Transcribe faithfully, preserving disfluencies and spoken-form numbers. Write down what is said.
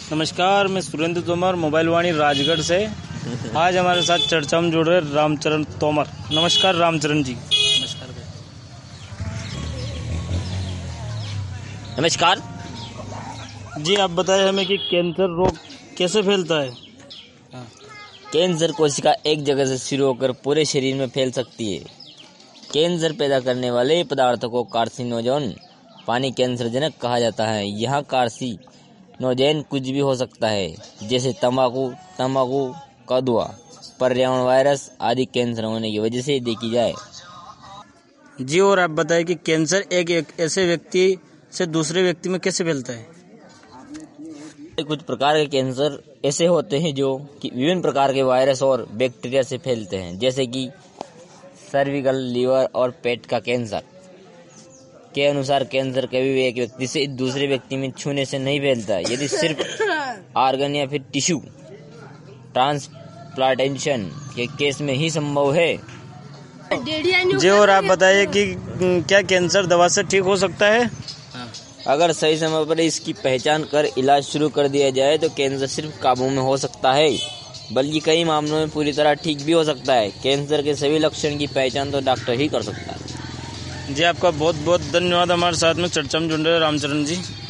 नमस्कार, मैं सुरेंद्र तोमर, मोबाइल वाणी राजगढ़ से। आज हमारे साथ चर्चा में जुड़ रहे रामचरण तोमर। नमस्कार रामचरण जी। नमस्कार नमस्कार जी, आप बताएं हमें कि कैंसर रोग कैसे फैलता है। कैंसर कोशिका एक जगह से शुरू होकर पूरे शरीर में फैल सकती है। कैंसर पैदा करने वाले पदार्थों को कार्सिनोजन पानी कैंसरजनक कहा जाता है। यहाँ कार्सिनोजेन कुछ भी हो सकता है, जैसे तंबाकू, तंबाकू का धुआं, पर्यावरण, वायरस आदि कैंसर होने की वजह से देखी जाए। जी, और आप बताएं कि कैंसर एक, एक ऐसे व्यक्ति से दूसरे व्यक्ति में कैसे फैलता है। कुछ प्रकार के कैंसर ऐसे होते हैं जो कि विभिन्न प्रकार के वायरस और बैक्टीरिया से फैलते हैं, जैसे कि सर्विकल, लीवर और पेट का कैंसर के अनुसार कैंसर कभी भी एक व्यक्ति से दूसरे व्यक्ति में छूने से नहीं फैलता, यदि सिर्फ ऑर्गन या फिर टिश्यू ट्रांसप्लांटेशन के केस में ही संभव है। जी, और आप बताइए कि क्या कैंसर दवा से ठीक हो सकता है। अगर सही समय पर इसकी पहचान कर इलाज शुरू कर दिया जाए तो कैंसर सिर्फ काबू में हो सकता है, बल्कि कई मामलों में पूरी तरह ठीक भी हो सकता है। कैंसर के सभी लक्षण की पहचान तो डॉक्टर ही कर सकता है। जी, आपका बहुत बहुत धन्यवाद हमारे साथ में चर्चा में जुड़ रहे रामचरण जी।